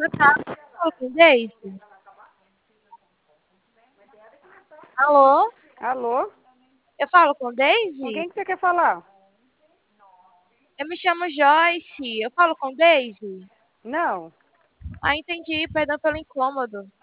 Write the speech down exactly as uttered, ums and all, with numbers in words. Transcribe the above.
Boa tarde, eu falo com Daisy. Alô? Alô? Eu falo com Com Daisy? quem que você quer falar? Eu me chamo Joyce. Eu falo com Daisy? Não. Ah, entendi. Perdão pelo incômodo.